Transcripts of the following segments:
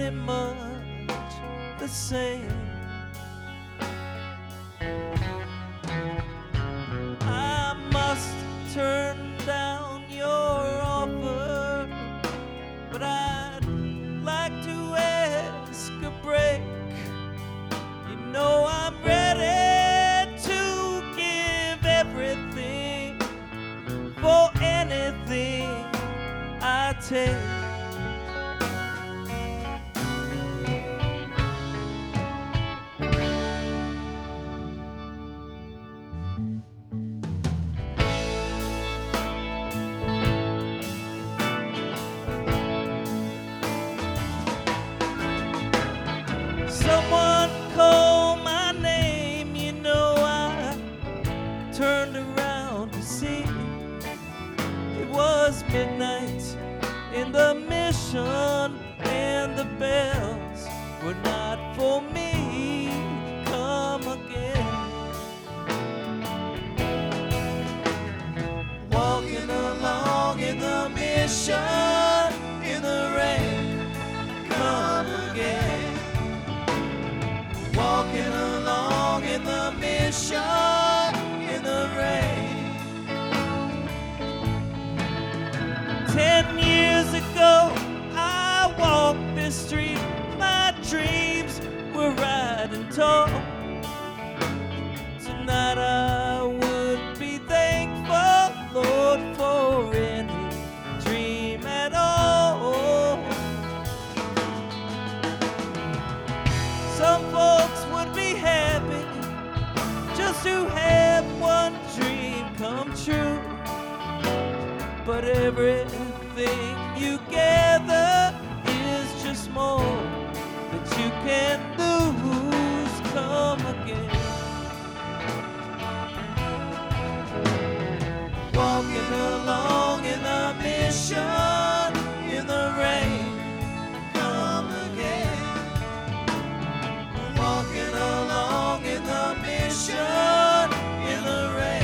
been much the same. I must turn down your offer, but I'd like to ask a break. You know I'm ready to give everything for anything I take. Someone called my name, you know I turned around to see. It was midnight in the mission, and the bells were not for me. Come again. Walking along in the mission, in the rain, come again. Walking along in the mission, in the rain. 10 years ago, I walked this street. My dreams were riding tall. Tonight I would be thankful, Lord, for any dream at all. Some folks would be happy just to have one dream come true, but everything you gather is just more that you can lose. Come again. Walking along in the mission, in the rain, come again. Walking along in the mission, in the rain.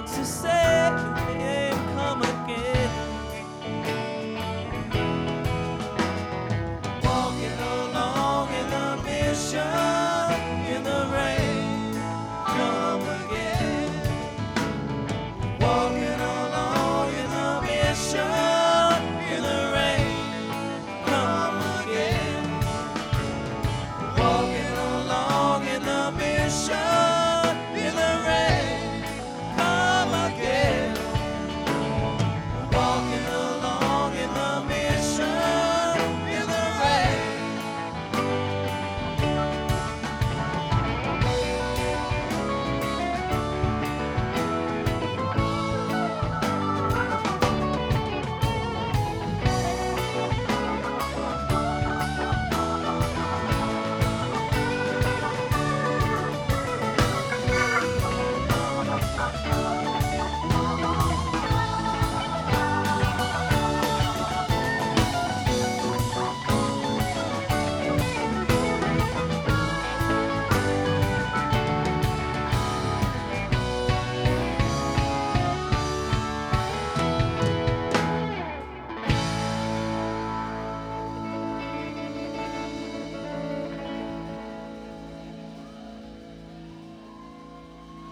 to say.